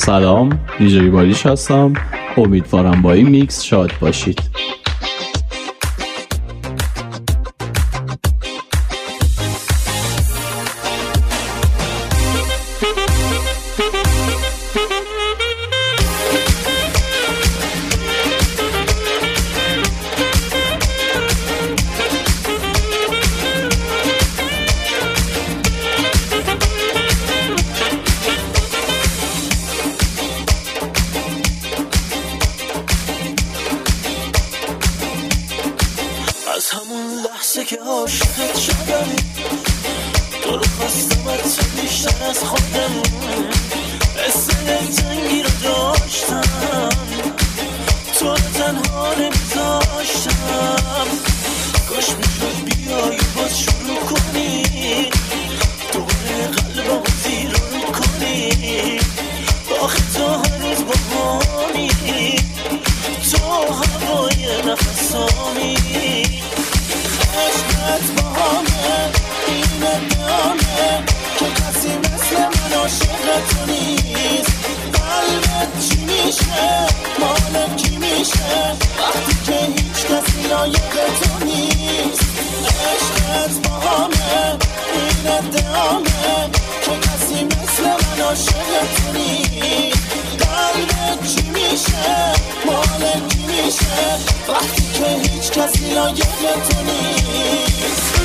سلام، دیجی باریش هستم. امیدوارم با این میکس شاد باشید. از همون لحظه که عاشقت شدم تو رو خواستم از تو بیشتر از خودم، حس دلتنگی رو داشتم، تو رو تنها نمیذاشتم. کاش میشد بیایی باز شروع کنی دوباره قلبمو زیر رو کنی. آخه تو هنوز با همی، تو هوای نفسانی. عشقت با همه این ادامه که کسی مثل من عاشق تو نیست. قلبت چی میشه مال کی میشه وقتی که هیچ کسی لایق تو نیست. عشقت با همه این ادامه که کسی مثل من عاشق تو نیست. قلبت چی میشه مال کی میشه وقتی که هیچ کسی لایق تو نیست.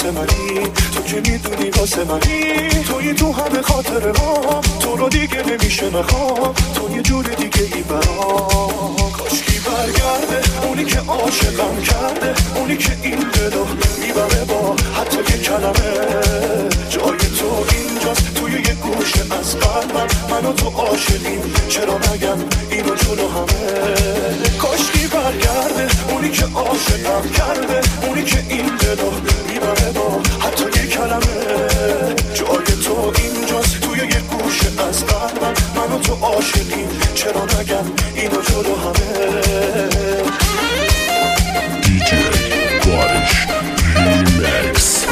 واسه منی، تو که میدونی واسه منی، توی تو همه خاطره ها، تو رو دیگه نمیشه نخوام، تو یه جور دیگه ای برام. کاشکی برگرده اونی که عاشقم کرده، اونی که این دلو میبره با حتی یه کلمه. جای تو اینجاست توی یه گوشه از قلبم، من و تو عاشقیم، چرا نگم اینو جلو همه. کاشکی برگرده اونی که عاشقم کرده، اونی که این دلو میبره با حتی یه کلمه. جای تو اینجاست توی یه گوشه از قلبم، من و تو عاشقیم، چرا نگم اینو جلو همه. DJ بارش ریمیکس.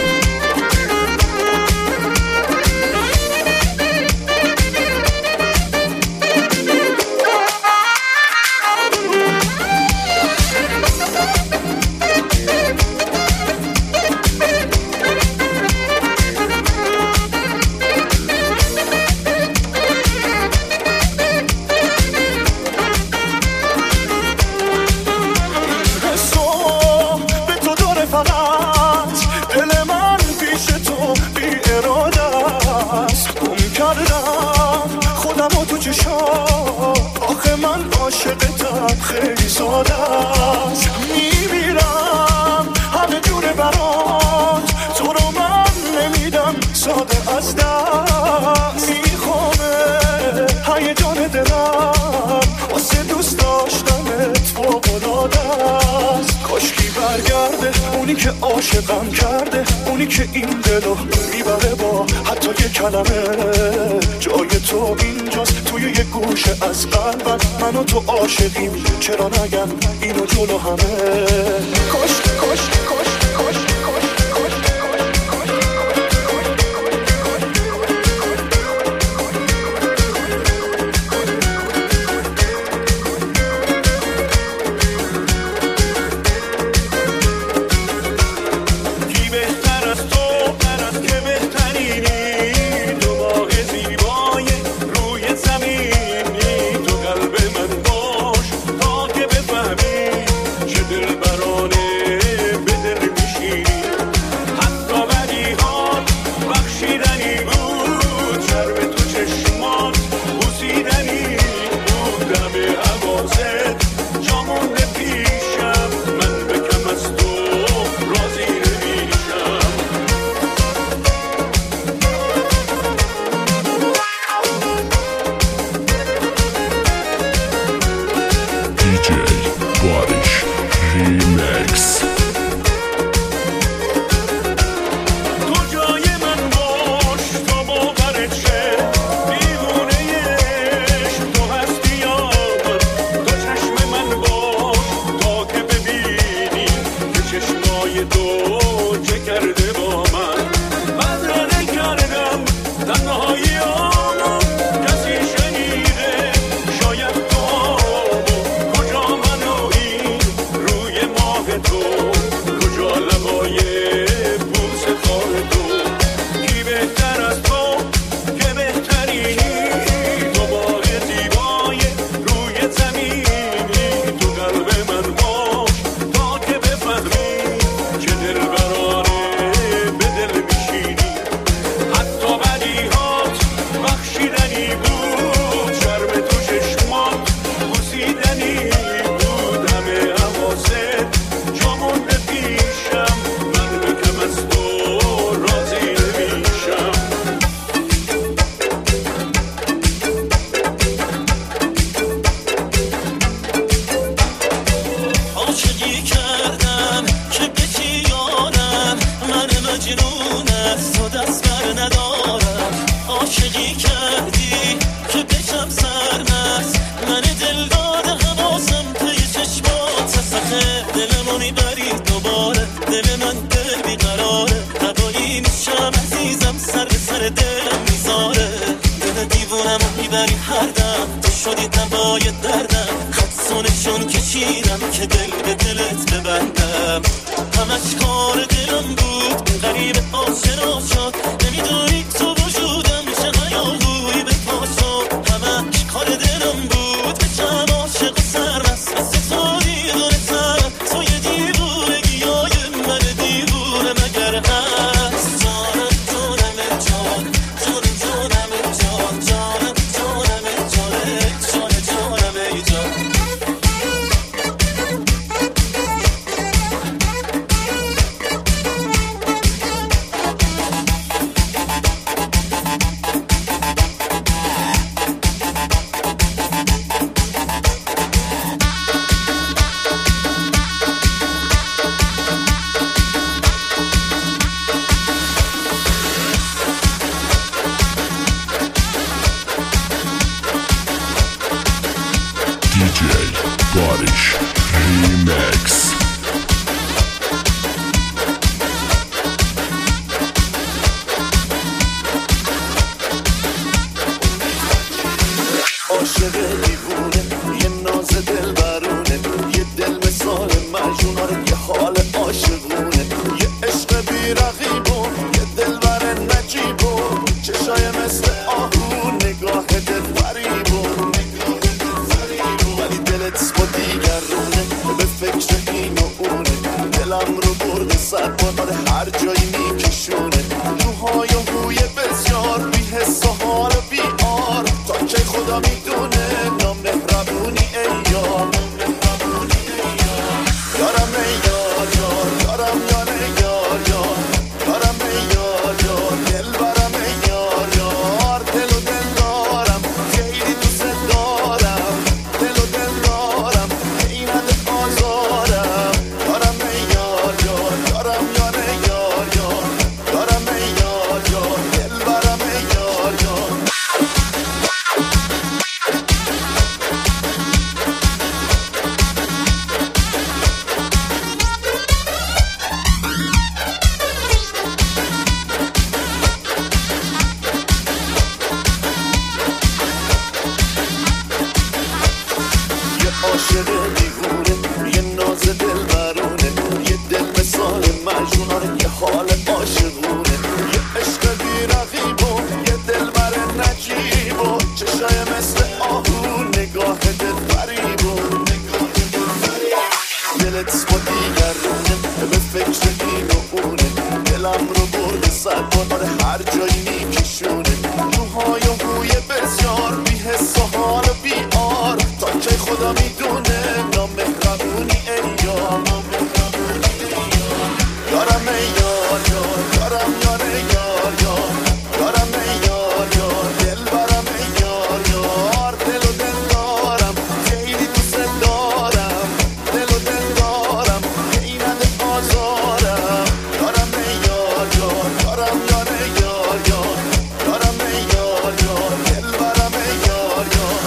آخه من عاشقتم خیلی ساده است، میمیرم همه جوره برات، تو رو من نمیدم ساده از دست. میخوامه هیجان دلم واسه دوست داشتنت فوق‌العاده است. کاشکی برگرده اونی که عاشقم کرده، اونی که این دلو میبره با حتی یه کلمه. جای تو اینجاست توی یه گوشه از قلبم، من و تو عاشقیم، چرا نگم اینو جلو همه. کاش کاش کاش کاش دیوونه مگر ریمکس. عاشق دیوونه یه ناز دل برونه، یه دل مثال مجنونه، یه حال عاشقونه، یه عشق بی رقیبون، یه دل بر نجیبون، چشای مثل آهو، نگاه دل فریبون، ولی دلت با دیگرونه، به فکر این و اونه، دلم رو برده صد بار هر جایی میکشونه، روهای و هوی بسیار بی حس و حال بی آر، تا که خدا میدونه نامهربونی ای یار، یارم ای یار یار، یارم یار ای یار یار، یارم ای یار یار، دل برم ای یار یار، دل و دل دارم خیلی دوست دارم، دل و دل دارم اینت آزارم، یارم ای یار یار، یارم یار ای یار یار، یارم ای یار یار، دل برم ای یار یار. عاشق دیوونه یه ناز دل برونه، یه دل مثال مجنونه، یه حال عاشقونه، یه عشق بی رقیبون، یه دل بر نجیبون، چشای مثل آهو، نگاه دل فریبون، دلت با دیگرونه، به فکر این و اونه، دلم رو برده صد بار هر جایی میکشونه، روهای و هوی بسیار بی حس و حال بی آر، تا که خدا میدونه نامهربونی ای یار، یارم ای یار یار، یارم یار ای یار یار، یارم ای یار یار، دل برم ای یار یار، دل و دل دارم خیلی دوست دارم، دل و دل دارم اینت آزارم، یارم ای یار یار، یارم یار ای یار یار، یارم ای یار یار، دل برم ای یار یار.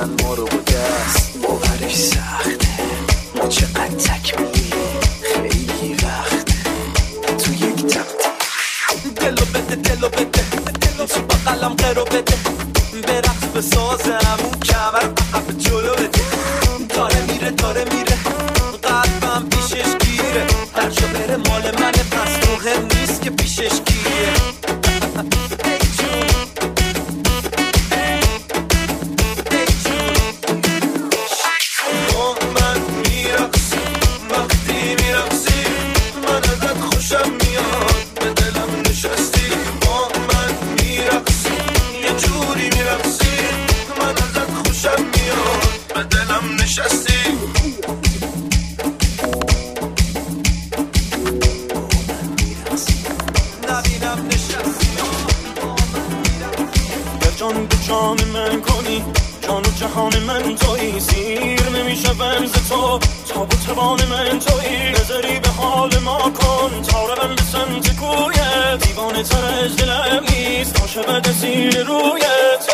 میگیرن ما رو با دست. باورش سخته ما چقدر تکمیلی خیلی وقته تو یک تقدیر. دلو بده دلو بده تو بقلم قرو بده برقص بسازم اون کمر عقب جلو بده. داره میره قلبم پیشش گیره هر جا بره مال منه پس مهم نیست که پیشش گیره. جان به جان من کنی جان و جهان من تویی سیر نمیشه ز تو تا به توان من تویی. نظری به حال ما کن تا روم به سمت کویت دیوانه تر از دلم نیست عاشق دسیر رویت.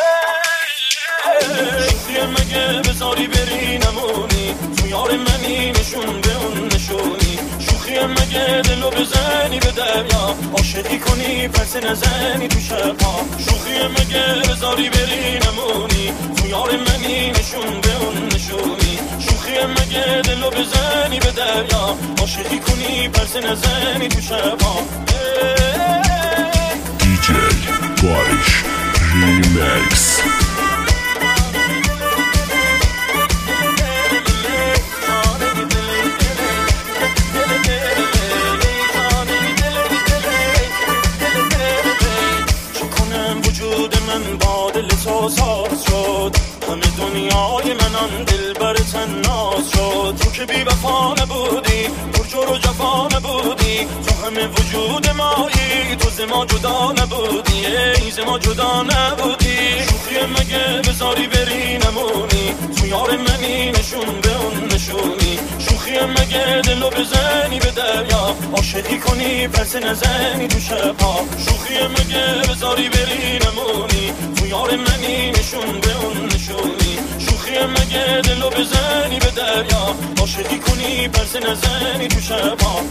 شوخی مگه بذاری بری نمونی تو یار منی نشون به اون نشونی. شوخی مگه دلو بزنی به دریا عاشقی کنی پس نزنی تو شبها. شوخی مگه بذاری بری نمونی تو یار منی نشون به اون نشونی. شوخی مگه دلو بزنی به دریا عاشقی کنی پس نزنی تو شبها. DJ بارش ریمکس. با دل تو ساز شد همه دنیای من آن دل بر تناز شد. تو که بی وفا نبودی پرجور و جفا نبودی تو همه وجود مایی تو ز ما جدا نبودی ای ز ما جدا نبودی. شوخی مگه بذاری بری نمونی تو یار منی نشون به اون نشونی. شوخی مگه دلو بزنی به دریا عاشقی کنی پس نزنی تو شبها. شوخی مگه بذاری بری نمونی تو یار منی نشون به اون نشونی. شوخی مگه دلو بزنی به دریا عاشقی کنی پس نزنی تو شبها.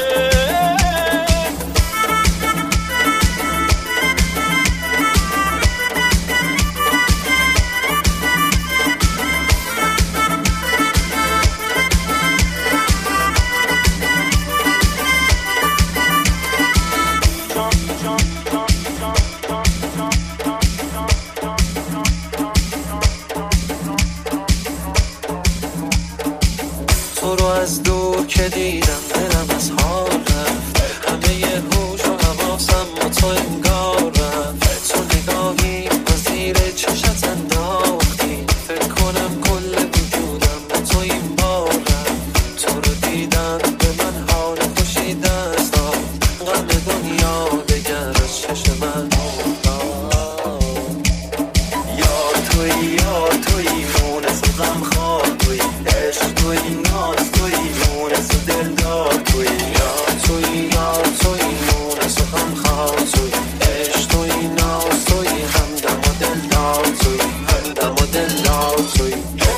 تو رو از دور که دیدم دلم از حال رفت همه ی هوش و حواسم با تو انگار رفت. تو نگاهی با زیر چشت انداختی فکر کنم کل وجودم با تو این بار رفت. تو رو دیدن به من حال خوشی دست داد غم دنیا دگر از چشم من. یار توی مونس و غمخوار توی عشق توی ناز توی مونس و دلدار توی. یار توی مونس و غمخوار توی عشق توی ناز توی همدم و دلدار توی همدم و دلدار توی.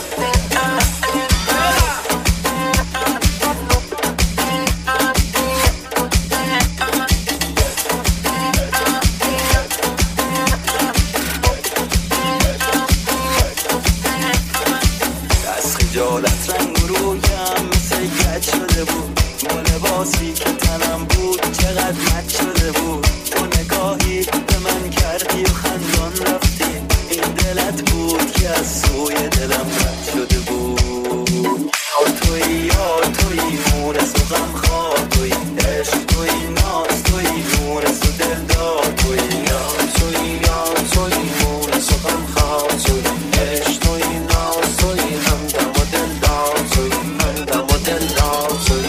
خجالت رنگ رویم مثل گچ شده بود با لباسی که تنم بود چقدر مچ شده بود. تو نگاهی به من کردی و خندان رفتی این دلت بود که از سوی دلم رد شده بود. یار توی مونس و غمخوار توی عشق توی ناز توی مونس و دلدار توی. یار توی مونس و غمخوار توی عشق توی ناز توی همدم و دلدار توی همدم و دلدار توی.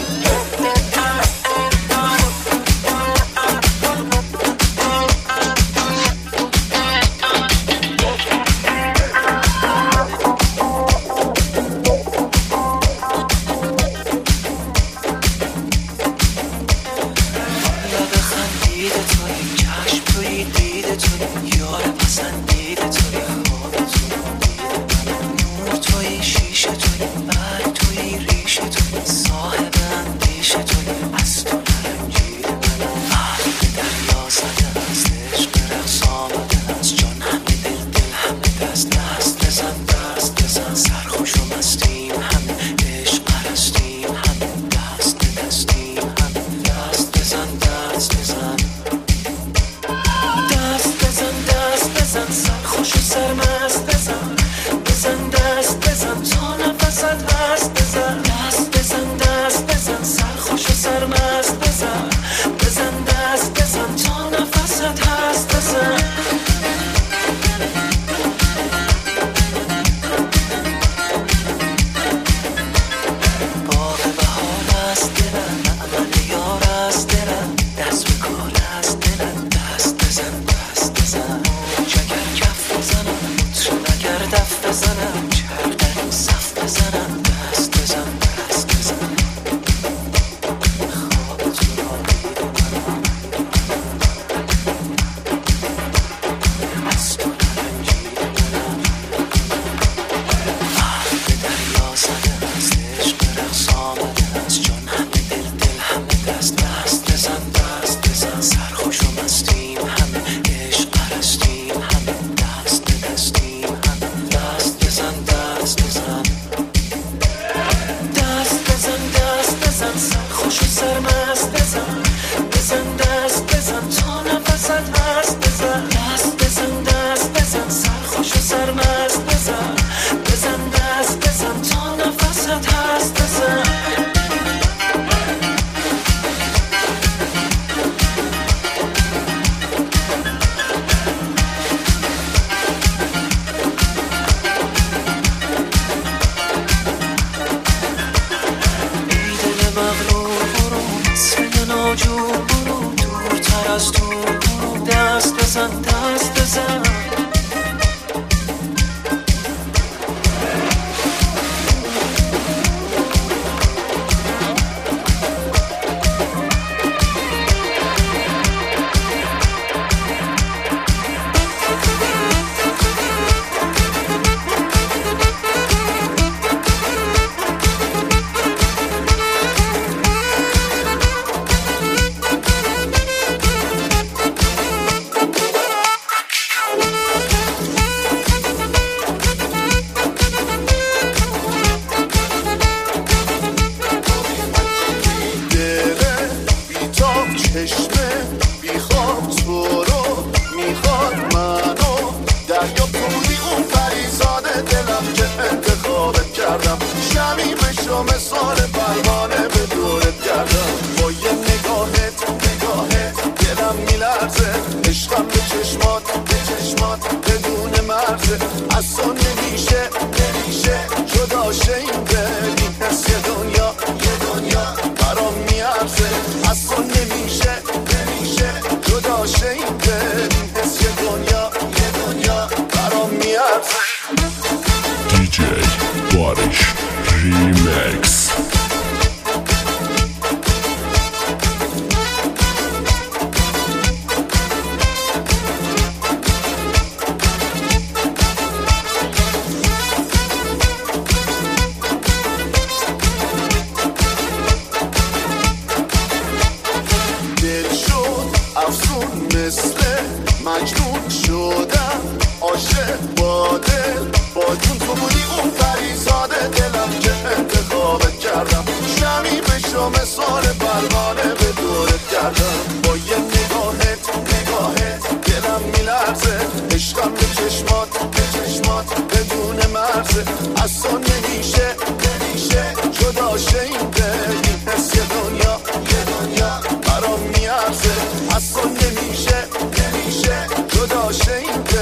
واسط هست بزن ای دل مغرور برو سن ناجور برو دورتر از تو برو دست بزن دست بزن DJ Barish Remix. دل شد افسون مثل مجنون شدم عاشق با دل با جون تو بودی اون پریزاده دلم که انتخابت کردم شمی بشو مثال پروانه به دورت کردم با یه نگاهت دلم میلرزه عشقم به چشمات بدون مرزه اصلا نمیشه جدا شه این دل این حس یه دنیا برام میارزه اصلا نمیشه جدا شه این دل